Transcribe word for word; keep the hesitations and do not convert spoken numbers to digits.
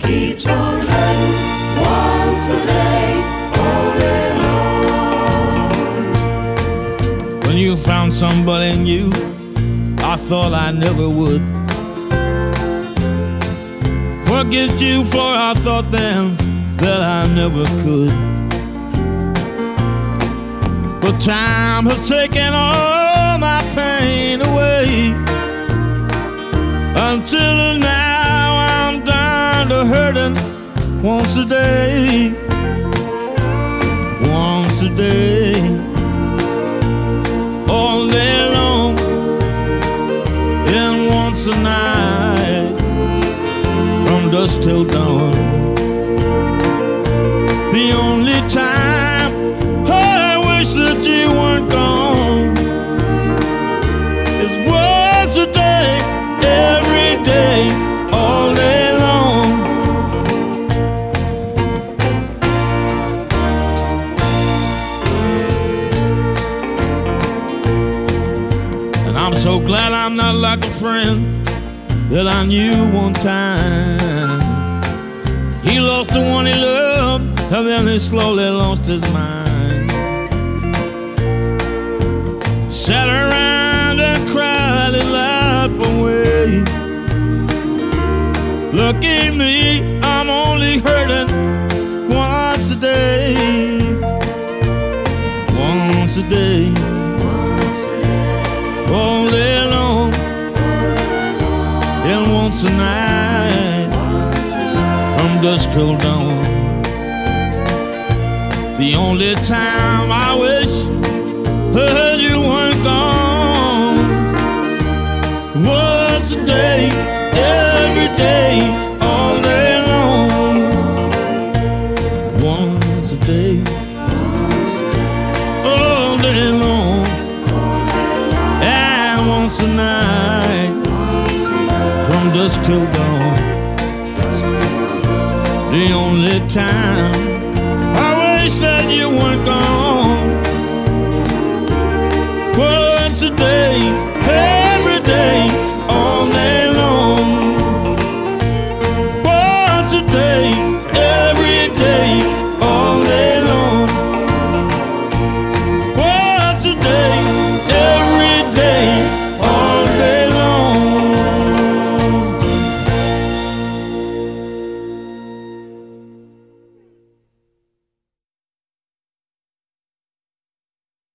keeps on hurting once a day, all day long. When you found somebody new, I thought I never would forget you, for I thought then that I never could. But time has taken all my pain away, until now I'm down to hurting once a day, once a day, all day long, and once a night, from dusk till dawn. The only time I wish that you weren't gone is once a day, every day, all day long. And I'm so glad I'm not like a friend that I knew one time. He lost the one he loved, and then he slowly lost his mind. Sat around and cried his life away. Look at me, I'm only hurting once a day, once a day, all day long, and once a night, from dusk till dawn. The only time I wish that you weren't gone, once a day, every day, all day long, once a day, all day long, and once a night, from dusk till dawn. The only time I wish that you weren't gone, once a day, hey.